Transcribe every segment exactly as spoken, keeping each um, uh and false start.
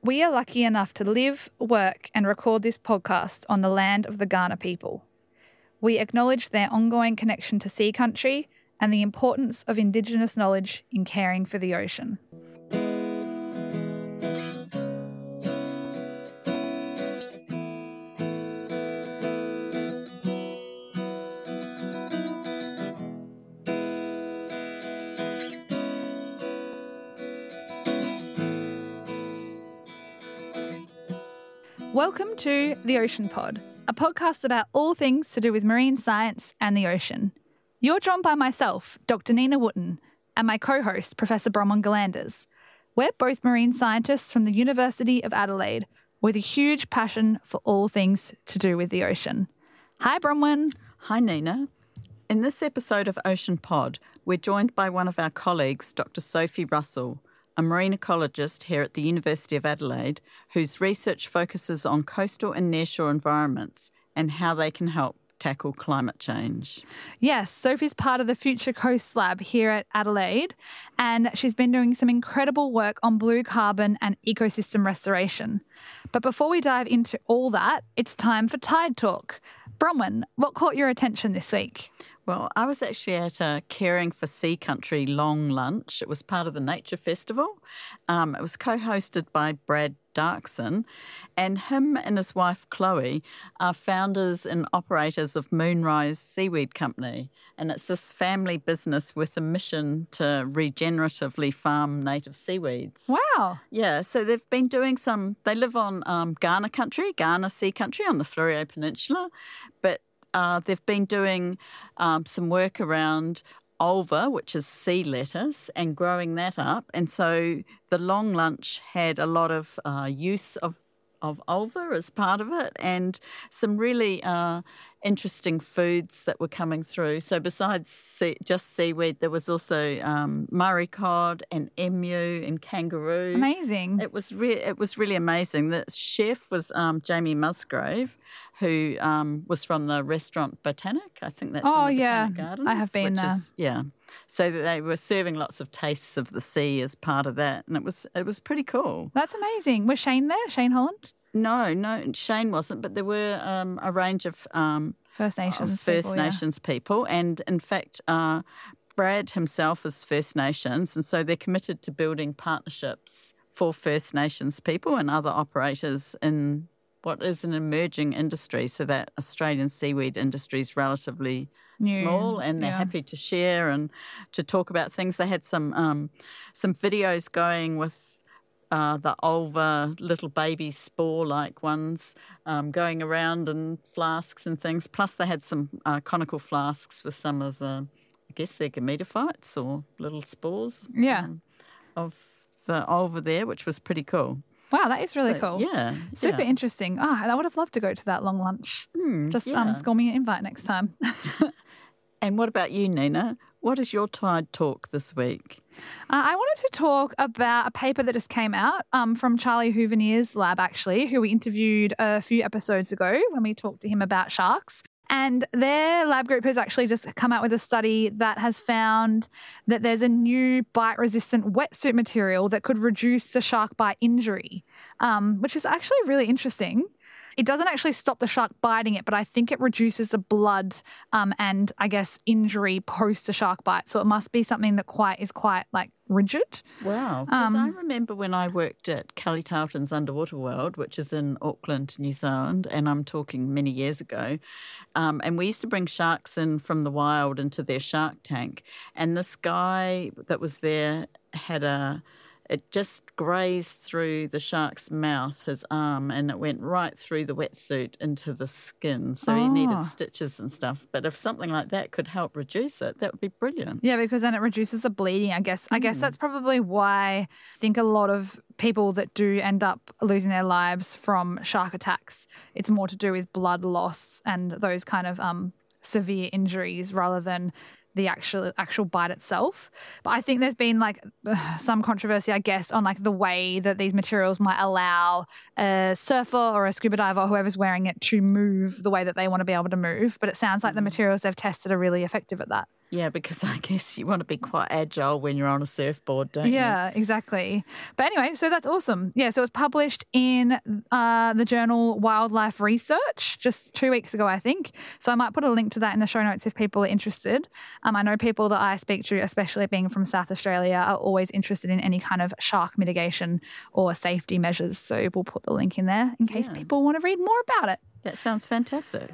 We are lucky enough to live, work and record this podcast on the land of the Kaurna people. We acknowledge their ongoing connection to sea country and the importance of Indigenous knowledge in caring for the ocean. Welcome to The Ocean Pod, a podcast about all things to do with marine science and the ocean. You're joined by myself, Doctor Nina Wootton, and my co-host, Professor Bronwyn Galanders. We're both marine scientists from the University of Adelaide with a huge passion for all things to do with the ocean. Hi, Bronwyn. Hi, Nina. In this episode of Ocean Pod, we're joined by one of our colleagues, Doctor Sophie Russell, a marine ecologist here at the University of Adelaide, whose research focuses on coastal and nearshore environments and how they can help tackle climate change. Yes, Sophie's part of the Future Coast Lab here at Adelaide, and she's been doing some incredible work on blue carbon and ecosystem restoration. But before we dive into all that, it's time for Tide Talk. Bronwyn, what caught your attention this week? Well, I was actually at a Caring for Sea Country long lunch. It was part of the Nature Festival. Um, it was co-hosted by Brad Darkson, and him and his wife Chloe are founders and operators of Moonrise Seaweed Company, and it's this family business with a mission to regeneratively farm native seaweeds. Wow. Yeah, so they've been doing some, they live on um, Kaurna country, Kaurna Sea Country on the Fleurieu Peninsula, but Uh, they've been doing um, some work around ulva, which is sea lettuce, and growing that up. And so the long lunch had a lot of uh, use of of ulva as part of it, and some really uh, interesting foods that were coming through. So besides sea, just seaweed, there was also um, Murray cod and emu and kangaroo. Amazing. It was re- it was really amazing. The chef was um, Jamie Musgrave, who um, was from the restaurant Botanic. I think that's oh, in the yeah. Botanic Gardens. I have been which there. Is, yeah. So that they were serving lots of tastes of the sea as part of that, and it was it was pretty cool. That's amazing. Was Shane there? Shane Holland? No, no, Shane wasn't, but there were um, a range of um, First Nations of First people, Nations yeah. people, and in fact, uh, Brad himself is First Nations, and so they're committed to building partnerships for First Nations people and other operators in what is an emerging industry, so that Australian seaweed industry is relatively New, small, and they're yeah. happy to share and to talk about things. They had some um, some videos going with Uh, the ulva little baby spore-like ones um, going around in flasks and things. Plus they had some uh, conical flasks with some of the, I guess they're gametophytes or little spores yeah. um, of the ulva there, which was pretty cool. Wow, that is really so, cool. Yeah. Super yeah. interesting. Oh, I would have loved to go to that long lunch. Mm, Just yeah. um, score me an invite next time. And what about you, Nina? What is your Tide Talk this week? Uh, I wanted to talk about a paper that just came out um, from Charlie Houvenier's lab, actually, who we interviewed a few episodes ago when we talked to him about sharks. And their lab group has actually just come out with a study that has found that there's a new bite-resistant wetsuit material that could reduce the shark bite injury, um, which is actually really interesting. It doesn't actually stop the shark biting it, but I think it reduces the blood um, and, I guess, injury post a shark bite. So it must be something that quite is quite, like, rigid. Wow. Because Um, I remember when I worked at Kelly Tarleton's Underwater World, which is in Auckland, New Zealand, and I'm talking many years ago, um, and we used to bring sharks in from the wild into their shark tank. And this guy that was there had a... It just grazed through the shark's mouth, his arm, and it went right through the wetsuit into the skin. So Oh. he needed stitches and stuff. But if something like that could help reduce it, that would be brilliant. Yeah, because then it reduces the bleeding, I guess. I guess that's probably why I think a lot of people that do end up losing their lives from shark attacks, it's more to do with blood loss and those kind of um, severe injuries rather than the actual actual bite itself. But I think there's been like some controversy, I guess, on like the way that these materials might allow a surfer or a scuba diver or whoever's wearing it to move the way that they want to be able to move. But it sounds like the materials they've tested are really effective at that. Yeah, because I guess you want to be quite agile when you're on a surfboard, don't you? Yeah, exactly. But anyway, so that's awesome. Yeah, so it was published in uh, the journal Wildlife Research just two weeks ago, I think. So I might put a link to that in the show notes if people are interested. Um, I know people that I speak to, especially being from South Australia, are always interested in any kind of shark mitigation or safety measures. So we'll put the link in there in case Yeah. people want to read more about it. That sounds fantastic.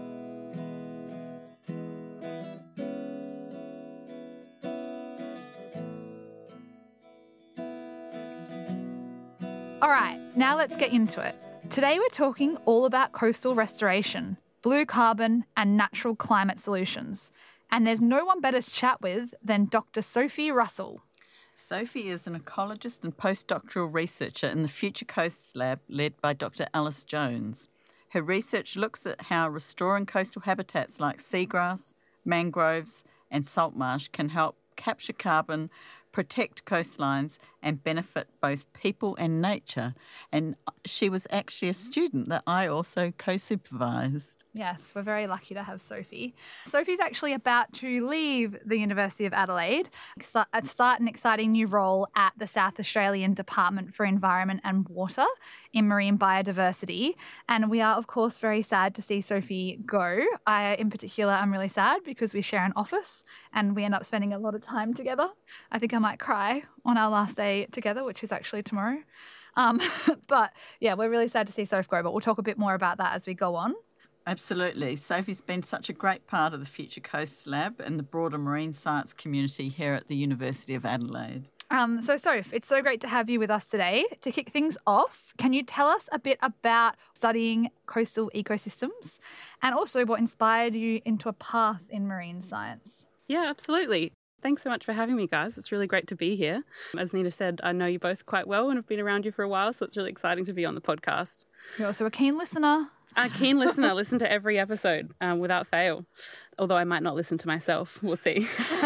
All right, now let's get into it. Today we're talking all about coastal restoration, blue carbon and natural climate solutions. And there's no one better to chat with than Doctor Sophie Russell. Sophie is an ecologist and postdoctoral researcher in the Future Coasts Lab led by Doctor Alice Jones. Her research looks at how restoring coastal habitats like seagrass, mangroves and salt marsh can help capture carbon, protect coastlines and benefit both people and nature. And she was actually a student that I also co-supervised. Yes, we're very lucky to have Sophie. Sophie's actually about to leave the University of Adelaide, start an exciting new role at the South Australian Department for Environment and Water in marine biodiversity. And we are, of course, very sad to see Sophie go. I, in particular, am really sad because we share an office and we end up spending a lot of time together. I think I might cry on our last day together, which is actually tomorrow. Um, but yeah, we're really sad to see Soph go, but we'll talk a bit more about that as we go on. Absolutely. Sophie's been such a great part of the Future Coasts Lab and the broader marine science community here at the University of Adelaide. Um, so, Soph, it's so great to have you with us today. To kick things off, can you tell us a bit about studying coastal ecosystems and also what inspired you into a path in marine science? Yeah, absolutely. Thanks so much for having me, guys. It's really great to be here. As Nina said, I know you both quite well and have been around you for a while, so it's really exciting to be on the podcast. You're also a keen listener. A keen listener. Listen to every episode um, without fail, although I might not listen to myself. We'll see.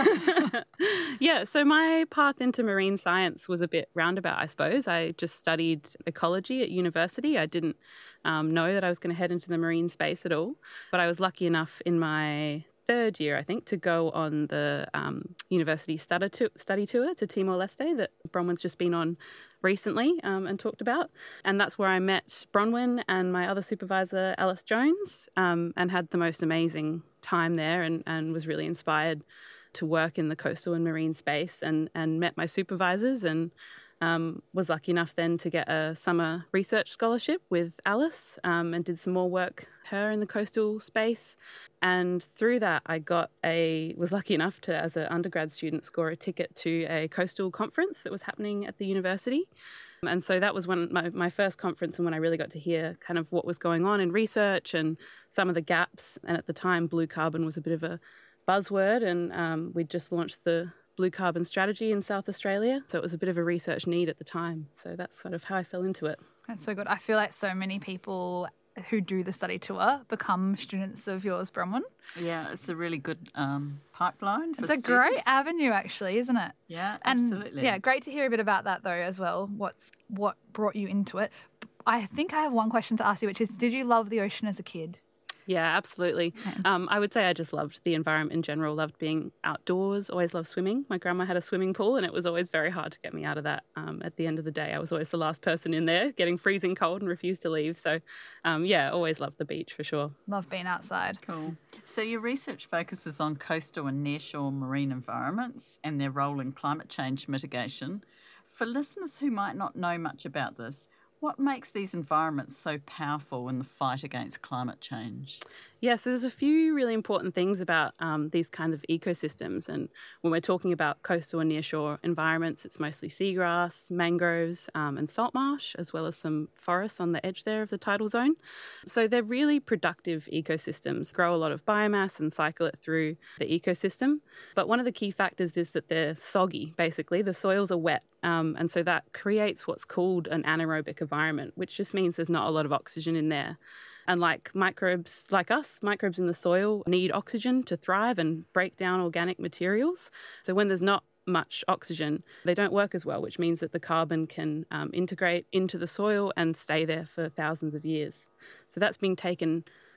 Yeah, so my path into marine science was a bit roundabout, I suppose. I just studied ecology at university. I didn't um, know that I was going to head into the marine space at all, but I was lucky enough in my third year, I think, to go on the um, university study, to- study tour to Timor-Leste that Bronwyn's just been on recently um, and talked about. And that's where I met Bronwyn and my other supervisor, Alice Jones, um, and had the most amazing time there and, and was really inspired to work in the coastal and marine space and, and met my supervisors and Um, was lucky enough then to get a summer research scholarship with Alice um, and did some more work her in the coastal space. And through that, I got a was lucky enough to, as an undergrad student, score a ticket to a coastal conference that was happening at the university. And so that was one my, my first conference and when I really got to hear kind of what was going on in research and some of the gaps. And at the time, blue carbon was a bit of a buzzword, and um, we'd just launched the blue carbon strategy in South Australia. So it was a bit of a research need at the time. So that's sort of how I fell into it. That's so good. I feel like so many people who do the study tour become students of yours, Bronwyn. Yeah, it's a really good um, pipeline for It's a students. great avenue, actually, isn't it? Yeah, And absolutely. yeah, great to hear a bit about that, though, as well. What's what brought you into it? I think I have one question to ask you, which is, did you love the ocean as a kid? Yeah, absolutely. Um, I would say I just loved the environment in general, loved being outdoors, always loved swimming. My grandma had a swimming pool and it was always very hard to get me out of that. Um, at the end of the day, I was always the last person in there, getting freezing cold and refused to leave. So, um, yeah, always loved the beach for sure. Love being outside. Cool. So your research focuses on coastal and nearshore marine environments and their role in climate change mitigation. For listeners who might not know much about this, what makes these environments so powerful in the fight against climate change? Yeah, so there's a few really important things about um, these kind of ecosystems. And when we're talking about coastal and nearshore environments, it's mostly seagrass, mangroves um, and salt marsh, as well as some forests on the edge there of the tidal zone. So they're really productive ecosystems, grow a lot of biomass and cycle it through the ecosystem. But one of the key factors is that they're soggy, basically. The soils are wet. Um, and so that creates what's called an anaerobic environment, which just means there's not a lot of oxygen in there. And like microbes like us, microbes in the soil need oxygen to thrive and break down organic materials. So when there's not much oxygen, they don't work as well, which means that the carbon can um, integrate into the soil and stay there for thousands of years. So that's being taken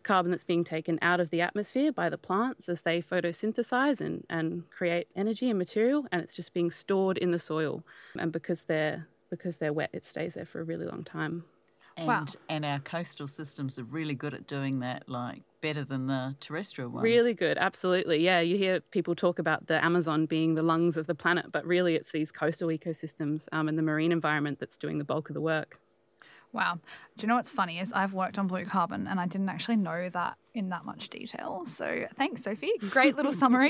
carbon that's being taken out of the atmosphere by the plants as they photosynthesize and, and create energy and material, and it's just being stored in the soil. And because they're because they're wet, it stays there for a really long time. And, Wow. and our coastal systems are really good at doing that, like better than the terrestrial ones. Really good, absolutely. Yeah, you hear people talk about the Amazon being the lungs of the planet, but really it's these coastal ecosystems um, and the marine environment that's doing the bulk of the work. Wow. Do you know what's funny is I've worked on blue carbon and I didn't actually know that in that much detail. So thanks, Sophie. Great little summary.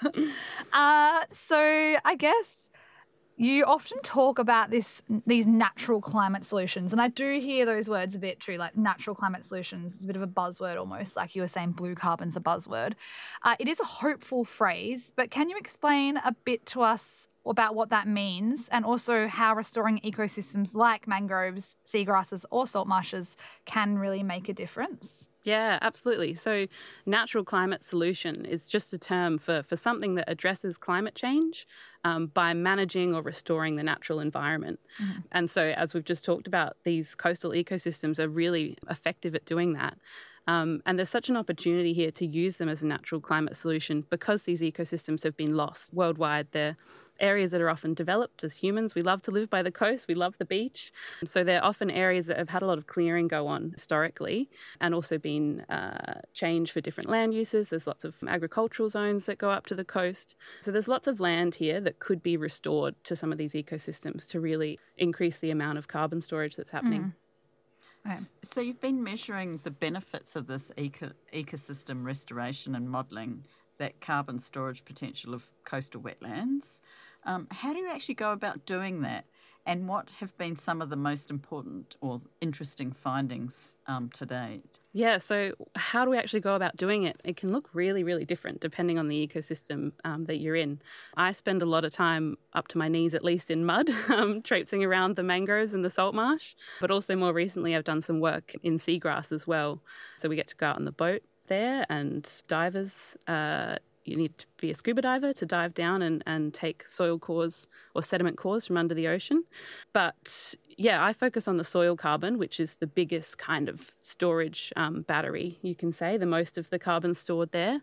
uh, so I guess you often talk about this these natural climate solutions, and I do hear those words a bit too, like natural climate solutions. It's a bit of a buzzword almost, like you were saying blue carbon's a buzzword. Uh, it is a hopeful phrase, but can you explain a bit to us about what that means and also how restoring ecosystems like mangroves, seagrasses or salt marshes can really make a difference? Yeah, absolutely. So natural climate solution is just a term for, for something that addresses climate change um, by managing or restoring the natural environment. Mm-hmm. And so as we've just talked about, these coastal ecosystems are really effective at doing that. Um, and there's such an opportunity here to use them as a natural climate solution because these ecosystems have been lost worldwide. They're areas that are often developed as humans. We love to live by the coast. We love the beach. So they're often areas that have had a lot of clearing go on historically and also been uh, changed for different land uses. There's lots of agricultural zones that go up to the coast. So there's lots of land here that could be restored to some of these ecosystems to really increase the amount of carbon storage that's happening. Mm. Okay. So you've been measuring the benefits of this eco- ecosystem restoration and modelling that carbon storage potential of coastal wetlands. Um, how do you actually go about doing that? And what have been some of the most important or interesting findings um, to date? Yeah, so how do we actually go about doing it? It can look really, really different depending on the ecosystem um, that you're in. I spend a lot of time up to my knees, at least in mud, um, traipsing around the mangroves and the salt marsh. But also more recently, I've done some work in seagrass as well. So we get to go out on the boat there, and divers, uh, you need to be a scuba diver to dive down and, and take soil cores or sediment cores from under the ocean. But yeah, I focus on the soil carbon, which is the biggest kind of storage um, battery, you can say, the most of the carbon stored there.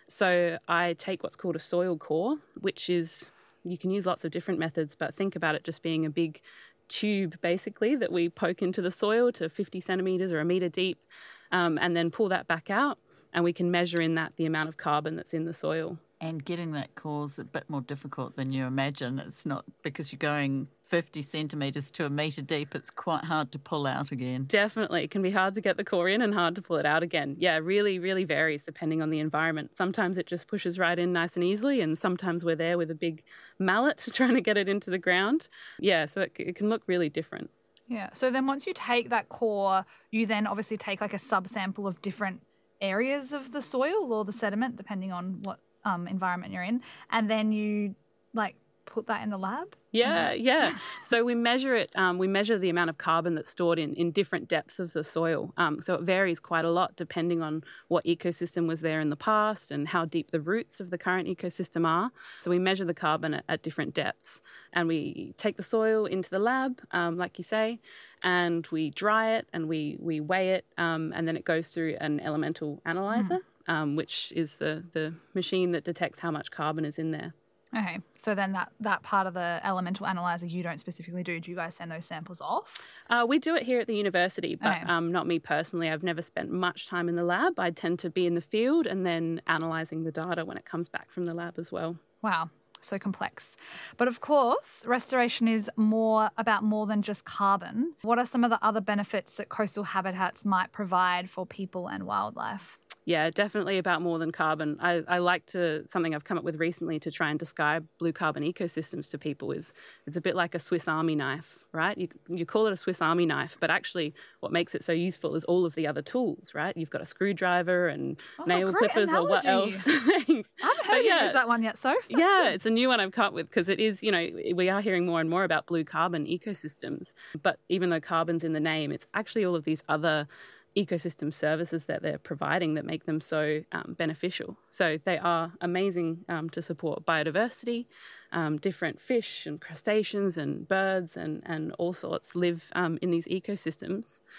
So I take what's called a soil core, which is, you can use lots of different methods, but think about it just being a big tube basically that we poke into the soil to fifty centimetres or a metre deep, um, and then pull that back out. And we can measure in that the amount of carbon that's in the soil. And getting that core is a bit more difficult than you imagine. It's not because you're going fifty centimetres to a metre deep, it's quite hard to pull out again. Definitely. It can be hard to get the core in and hard to pull it out again. Yeah, really, really varies depending on the environment. Sometimes it just pushes right in nice and easily, and sometimes we're there with a big mallet trying to get it into the ground. Yeah, so it, it can look really different. Yeah. So then once you take that core, you then obviously take like a subsample of different areas of the soil or the sediment, depending on what um, environment you're in, and then you like put that in the lab? Yeah, yeah. So we measure it, um, we measure the amount of carbon that's stored in, in different depths of the soil. Um, so it varies quite a lot depending on what ecosystem was there in the past and how deep the roots of the current ecosystem are. So we measure the carbon at, at different depths, and we take the soil into the lab, um, like you say, and we dry it and we, we weigh it, um, and then it goes through an elemental analyzer, mm. um, which is the, the machine that detects how much carbon is in there. Okay, so then that, that part of the elemental analyzer you don't specifically do. Do you guys send those samples off? Uh, we do it here at the university, but okay. um, not me personally. I've never spent much time in the lab. I tend to be in the field and then analysing the data when it comes back from the lab as well. Wow, so complex. But of course, restoration is more about more than just carbon. What are some of the other benefits that coastal habitats might provide for people and wildlife? Yeah, definitely about more than carbon. I, I like to, something I've come up with recently to try and describe blue carbon ecosystems to people is it's a bit like a Swiss Army knife, right? You you call it a Swiss Army knife, but actually what makes it so useful is all of the other tools, right? You've got a screwdriver and oh, nail clippers analogy. or what else. Thanks. I haven't heard yeah, you use that one yet, Soph. That's yeah, good. It's a new one I've come up with because it is, you know, we are hearing more and more about blue carbon ecosystems, but even though carbon's in the name, it's actually all of these other ecosystem services that they're providing that make them so um, beneficial. So they are amazing um, to support biodiversity. Um, different fish and crustaceans and birds and, and all sorts live um, in these ecosystems.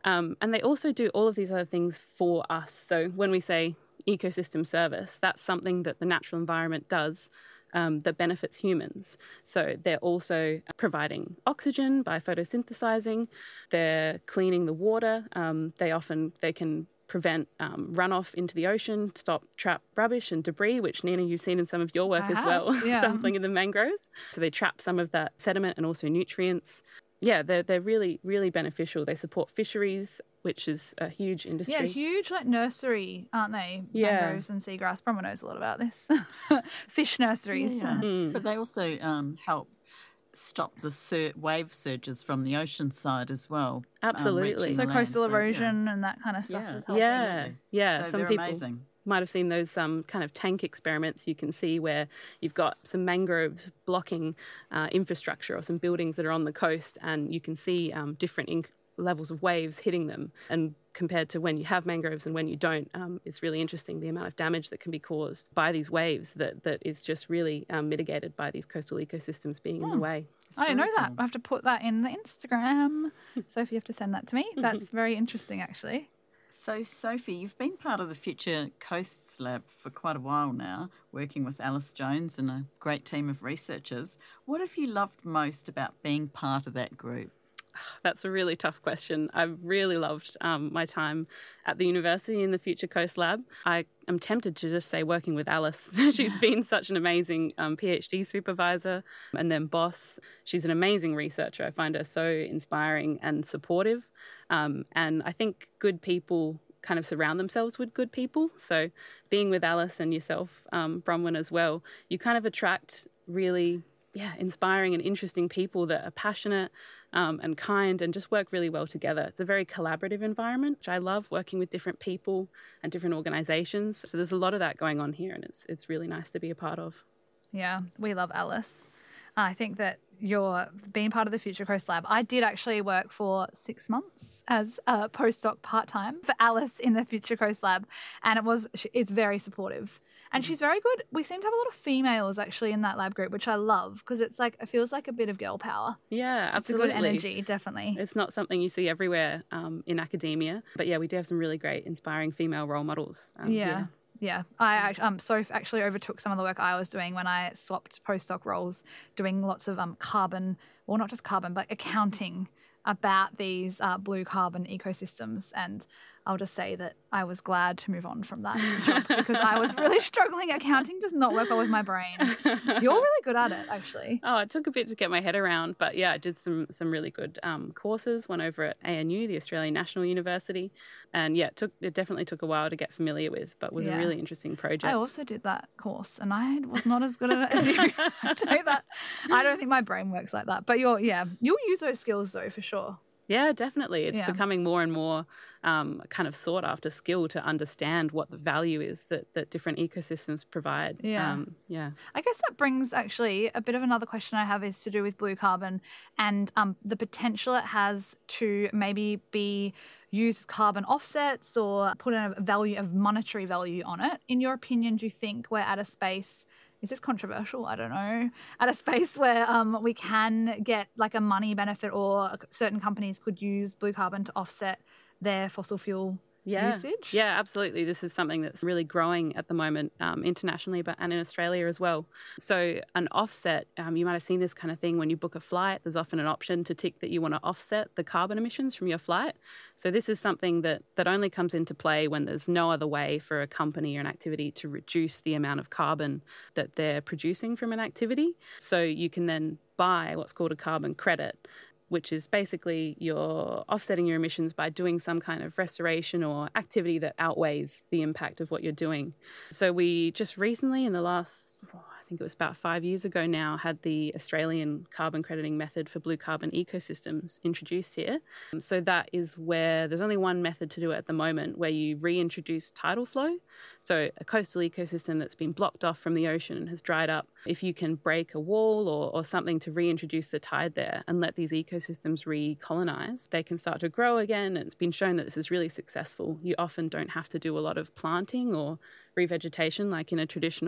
Um, and they also do all of these other things for us. So when we say ecosystem service, that's something that the natural environment does um, that benefits humans. So they're also providing oxygen by photosynthesizing. They're cleaning the water. Um, they often they can prevent um, runoff into the ocean, stop trap rubbish and debris, which, Nina, you've seen in some of your work I as have, well, yeah. sampling in the mangroves. So they trap some of that sediment and also nutrients. Yeah, they're, they're really, really beneficial. They support fisheries, which is a huge industry. Yeah, huge like nursery, aren't they? Yeah. Mangroves and seagrass. Bronwyn knows a lot about this. Fish nurseries. Yeah. Mm. But they also um, help stop the sur- wave surges from the ocean side as well. um, Absolutely. reaching So the land. coastal So, yeah. erosion and that kind of stuff. Yeah. is helpful. Yeah, Absolutely. yeah. So Some they're people amazing. might have seen those um, kind of tank experiments you can see where you've got some mangroves blocking uh, infrastructure or some buildings that are on the coast, and you can see um, different in- levels of waves hitting them. And compared to when you have mangroves and when you don't, um, it's really interesting the amount of damage that can be caused by these waves that, that is just really um, mitigated by these coastal ecosystems being in the Hmm. way. It's I didn't know very that. cool. I have to put that in the Instagram. Sophie, you have to send that to me. That's very interesting, actually. So, Sophie, you've been part of the Future Coasts Lab for quite a while now, working with Alice Jones and a great team of researchers. What have you loved most about being part of that group? That's a really tough question. I've really loved um, my time at the university in the Future Coast Lab. I am tempted to just say working with Alice. She's been such an amazing um, PhD supervisor and then boss. She's an amazing researcher. I find her so inspiring and supportive. Um, and I think good people kind of surround themselves with good people. So being with Alice and yourself, um, Bronwyn, as well, you kind of attract really yeah, inspiring and interesting people that are passionate um, and kind and just work really well together. It's a very collaborative environment, which I love, working with different people and different organisations. So there's a lot of that going on here, and it's it's really nice to be a part of. Yeah, we love Alice. I think that you're being part of the Future Coast Lab. I did actually work for six months as a postdoc part-time for Alice in the Future Coast Lab, and it was it's very supportive. And she's very good. We seem to have a lot of females actually in that lab group, which I love because it's like it feels like a bit of girl power. Yeah, It's a absolutely. good energy, definitely. It's not something you see everywhere um, in academia, but yeah, we do have some really great, inspiring female role models. Um, Yeah. Yeah, I act- um Soph actually overtook some of the work I was doing when I swapped postdoc roles, doing lots of um carbon, well not just carbon, but accounting about these uh, blue carbon ecosystems. And I'll just say that I was glad to move on from that job because I was really struggling. Accounting does not work well with my brain. You're really good at it, actually. Oh, it took a bit to get my head around, but yeah, I did some some really good um, courses. One over at A N U, the Australian National University, and yeah, it took it definitely took a while to get familiar with, but was Yeah. a really interesting project. I also did that course and I was not as good at it as you. I tell you that. I don't think my brain works like that. But you're, yeah, you'll use those skills though, for sure. Yeah, definitely. It's Yeah. becoming more and more um, kind of sought after skill to understand what the value is that, that different ecosystems provide. Yeah. Um, yeah. I guess that brings actually a bit of another question I have is to do with blue carbon and um, the potential it has to maybe be used as carbon offsets or put in a value of monetary value on it. In your opinion, do you think we're at a space, is this controversial? I don't know. At a space where um, we can get like a money benefit or certain companies could use blue carbon to offset their fossil fuel Yeah. usage? Yeah, absolutely. This is something that's really growing at the moment um, internationally, but and in Australia as well. So an offset, um, you might have seen this kind of thing when you book a flight. There's often an option to tick that you want to offset the carbon emissions from your flight. So this is something that that only comes into play when there's no other way for a company or an activity to reduce the amount of carbon that they're producing from an activity. So you can then buy what's called a carbon credit, which is basically you're offsetting your emissions by doing some kind of restoration or activity that outweighs the impact of what you're doing. So we just recently, in the last, oh, I think it was about five years ago now, had the Australian carbon crediting method for blue carbon ecosystems introduced here. So that is where there's only one method to do it at the moment, where you reintroduce tidal flow. So a coastal ecosystem that's been blocked off from the ocean and has dried up, if you can break a wall or, or something to reintroduce the tide there and let these ecosystems recolonize, they can start to grow again. And it's been shown that this is really successful. You often don't have to do a lot of planting or revegetation like in a traditional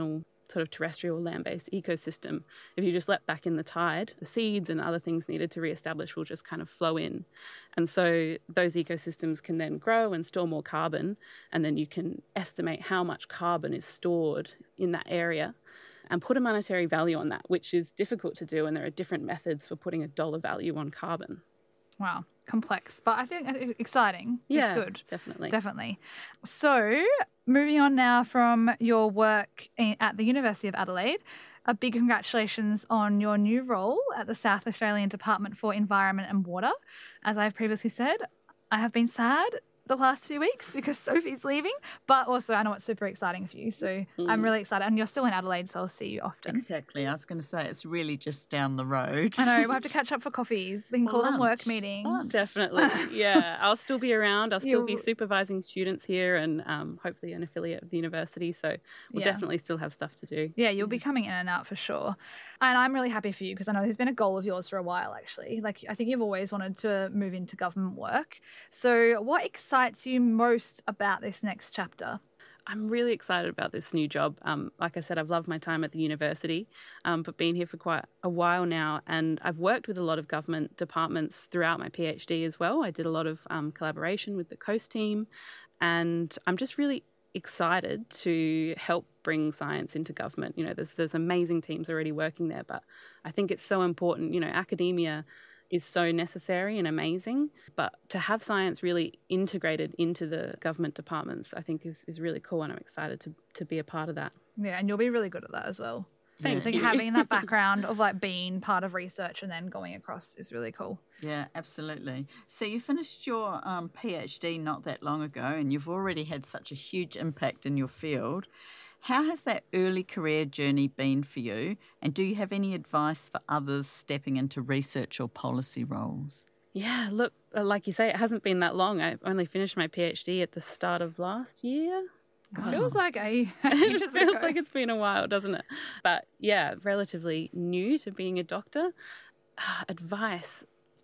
sort of terrestrial land-based ecosystem. If you just let back in the tide, the seeds and other things needed to reestablish will just kind of flow in. And so those ecosystems can then grow and store more carbon, and then you can estimate how much carbon is stored in that area and put a monetary value on that, which is difficult to do, and there are different methods for putting a dollar value on carbon. Wow, complex, but I think exciting. Yeah, it's good. Definitely. Definitely. So, moving on now from your work in, at the University of Adelaide, a big congratulations on your new role at the South Australian Department for Environment and Water. As I've previously said, I have been sad the last few weeks because Sophie's leaving, but also I know it's super exciting for you, so mm. I'm really excited. And you're still in Adelaide, so I'll see you often. Exactly. I was going to say it's really just down the road. I know. We'll have to catch up for coffees. We can call Lunch. them work meetings. Lunch. Definitely. Yeah. I'll still be around. I'll still You'll... be supervising students here and um, hopefully an affiliate of the university. So we'll yeah. definitely still have stuff to do. Yeah, you'll be coming in and out for sure. And I'm really happy for you because I know there's been a goal of yours for a while, actually. Like, I think you've always wanted to move into government work. So what excites you most about this next chapter? I'm really excited about this new job. Um, like I said, I've loved my time at the university, um, but been here for quite a while now, and I've worked with a lot of government departments throughout my PhD as well. I did a lot of um, collaboration with the COAST team, and I'm just really excited to help bring science into government. You know, there's there's amazing teams already working there, but I think it's so important. You know, academia is so necessary and amazing, but to have science really integrated into the government departments, I think is, is really cool, and I'm excited to to be a part of that. Yeah, and you'll be really good at that as well. Thank I think you. having that background of like being part of research and then going across is really cool. Yeah, absolutely. So you finished your um, PhD not that long ago, and you've already had such a huge impact in your field. How has that early career journey been for you? And do you have any advice for others stepping into research or policy roles? Yeah, look, like you say, it hasn't been that long. I only finished my PhD at the start of last year. It feels like a It just feels ago. like it's been a while, doesn't it? But yeah, relatively new to being a doctor. Uh, advice.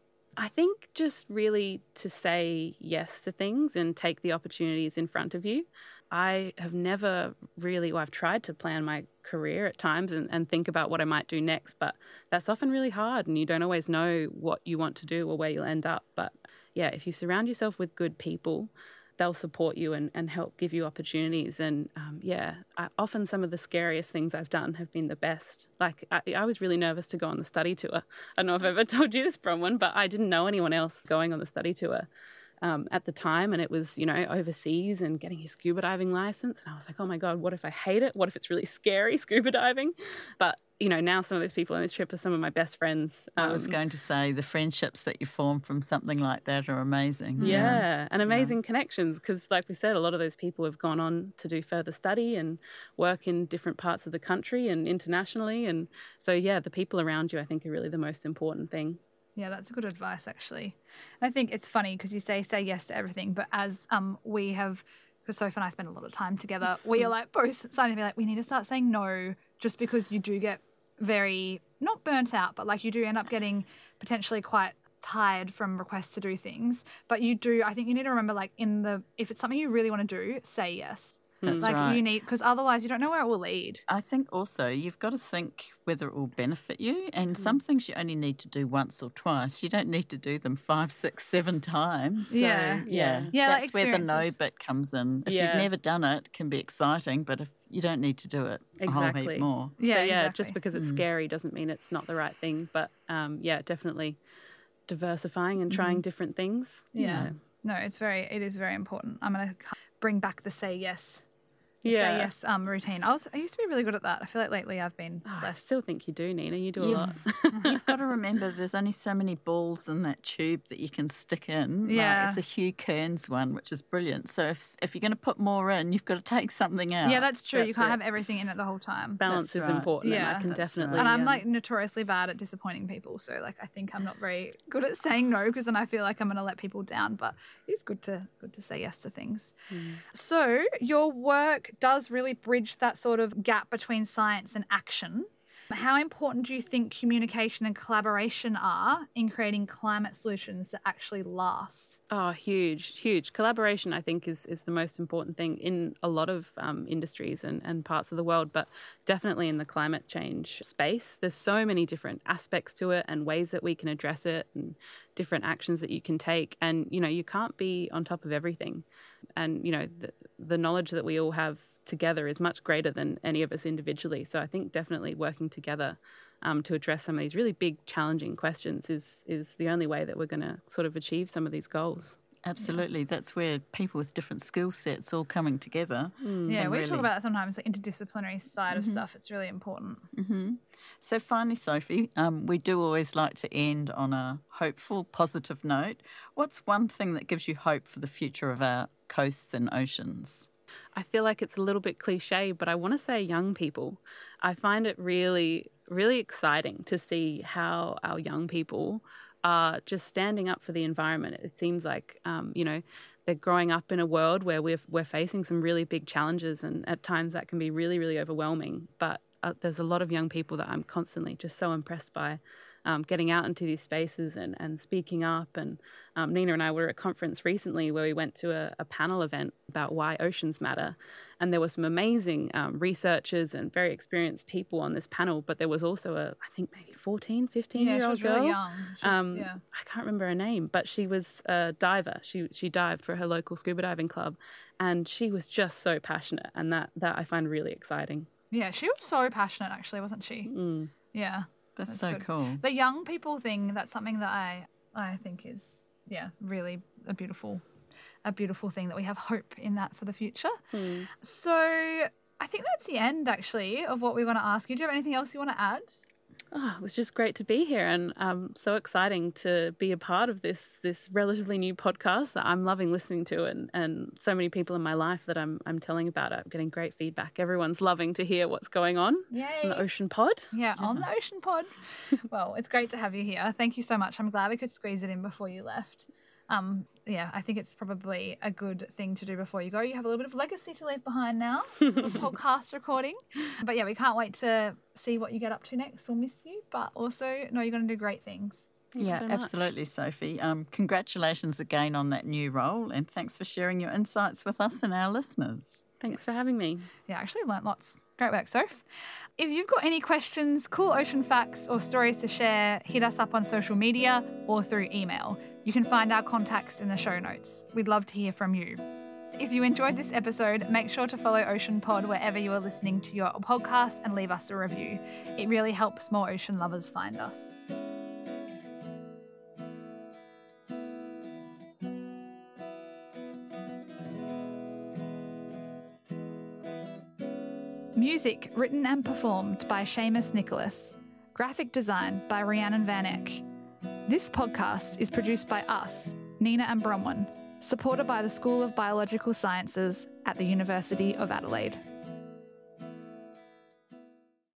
I think just really to say yes to things and take the opportunities in front of you. I have never really, well, I've tried to plan my career at times and, and think about what I might do next, but that's often really hard and you don't always know what you want to do or where you'll end up. But yeah, if you surround yourself with good people, they'll support you and, and help give you opportunities. And um, yeah, I, often some of the scariest things I've done have been the best. Like I, I was really nervous to go on the study tour. I don't know if I've ever told you this, Bronwyn, but I didn't know anyone else going on the study tour um, at the time. And it was, you know, overseas and getting his scuba diving license. And I was like, oh my God, what if I hate it? What if it's really scary, scuba diving? But you know, now some of those people on this trip are some of my best friends. Um, I was going to say the friendships that you form from something like that are amazing. Yeah, yeah. and amazing yeah. connections because, like we said, a lot of those people have gone on to do further study and work in different parts of the country and internationally. And so, yeah, the people around you, I think, are really the most important thing. Yeah, that's good advice, actually. I think it's funny because you say say yes to everything, but as um we have, because Sophie and I spend a lot of time together, we are like both starting to be like, we need to start saying no just because you do get very, not burnt out, but like you do end up getting potentially quite tired from requests to do things. But you do, I think you need to remember, like in the, if it's something you really want to do, say yes. That's like right. you need, because otherwise you don't know where it will lead. I think also you've got to think whether it will benefit you, and mm. some things you only need to do once or twice. You don't need to do them five, six, seven times. So, yeah, yeah, yeah. That's like where the no bit comes in. If yeah. you've never done it, it can be exciting, but if you don't need to do it exactly. a whole heap more. Yeah, but yeah. exactly. Just because it's mm. scary doesn't mean it's not the right thing. But um, yeah, definitely diversifying and trying mm. different things. Yeah. yeah, no, it's very, it is very important. I'm gonna bring back the say yes. Yeah. Say yes um, routine. I was I used to be really good at that. I feel like lately I've been oh, less. I still think you do, Nina. You do a you've, lot. You've got to remember there's only so many balls in that tube that you can stick in. Yeah. Like, it's a Hugh Kearns one, which is brilliant. So if if you're going to put more in, you've got to take something out. Yeah, that's true. That's you can't it. have everything in it the whole time. Balance That's is right. important. Yeah, and I can that's definitely. right. And I'm um, like notoriously bad at disappointing people. So like I think I'm not very good at saying no because then I feel like I'm going to let people down. But it's good to good to say yes to things. Mm. So your work does really bridge that sort of gap between science and action. How important do you think communication and collaboration are in creating climate solutions that actually last? Oh, huge, huge. Collaboration, I think, is, is the most important thing in a lot of um, industries and, and parts of the world, but definitely in the climate change space. There's so many different aspects to it and ways that we can address it and different actions that you can take. And, you know, you can't be on top of everything. And, you know, the, the knowledge that we all have together is much greater than any of us individually. So I think definitely working together um, to address some of these really big, challenging questions is is the only way that we're going to sort of achieve some of these goals. Absolutely. Yeah. That's where people with different skill sets all coming together. Mm. Yeah, we really... talk about that sometimes, the interdisciplinary side mm-hmm. of stuff. It's really important. Mm-hmm. So finally, Sophie, um, we do always like to end on a hopeful, positive note. What's one thing that gives you hope for the future of our coasts and oceans? I feel like it's a little bit cliche, but I want to say young people. I find it really, really exciting to see how our young people are just standing up for the environment. It seems like, um, you know, they're growing up in a world where we're, we're facing some really big challenges, and at times that can be really, really overwhelming. But uh, there's a lot of young people that I'm constantly just so impressed by. Um, getting out into these spaces and, and speaking up. And um, Nina and I were at a conference recently where we went to a, a panel event about why oceans matter. And there were some amazing um, researchers and very experienced people on this panel, but there was also a, I think maybe fourteen, fifteen-year-old yeah, girl. Really young. Um, yeah. I can't remember her name, but she was a diver. She she dived for her local scuba diving club, and she was just so passionate, and that, that I find really exciting. Yeah, she was so passionate, actually, wasn't she? Mm. Yeah. That's, that's so good. cool. The young people thing, that's something that I I think is, yeah, really a beautiful a beautiful thing, that we have hope in that for the future. Mm. So I think that's the end, actually, of what we want to ask you. Do you have anything else you want to add? Oh, it was just great to be here, and um, so exciting to be a part of this this relatively new podcast that I'm loving listening to, and, and so many people in my life that I'm I'm telling about it. I'm getting great feedback. Everyone's loving to hear what's going on Yay. in the Ocean Pod. Yeah, on the Ocean Pod. Well, it's great to have you here. Thank you so much. I'm glad we could squeeze it in before you left. Um, yeah, I think it's probably a good thing to do before you go. You have a little bit of legacy to leave behind now, a little podcast recording. But yeah, we can't wait to see what you get up to next. We'll miss you, but also know you're going to do great things. Thanks yeah, so much. Absolutely, Sophie. Um, congratulations again on that new role, and thanks for sharing your insights with us and our listeners. Thanks for having me. Yeah, I actually learnt lots. Great work, Soph. If you've got any questions, cool ocean facts, or stories to share, hit us up on social media or through email. You can find our contacts in the show notes. We'd love to hear from you. If you enjoyed this episode, make sure to follow Ocean Pod wherever you are listening to your podcast and leave us a review. It really helps more ocean lovers find us. Music written and performed by Seamus Nicholas. Graphic design by Rhiannon Van Eck. This podcast is produced by us, Nina and Bronwyn, supported by the School of Biological Sciences at the University of Adelaide.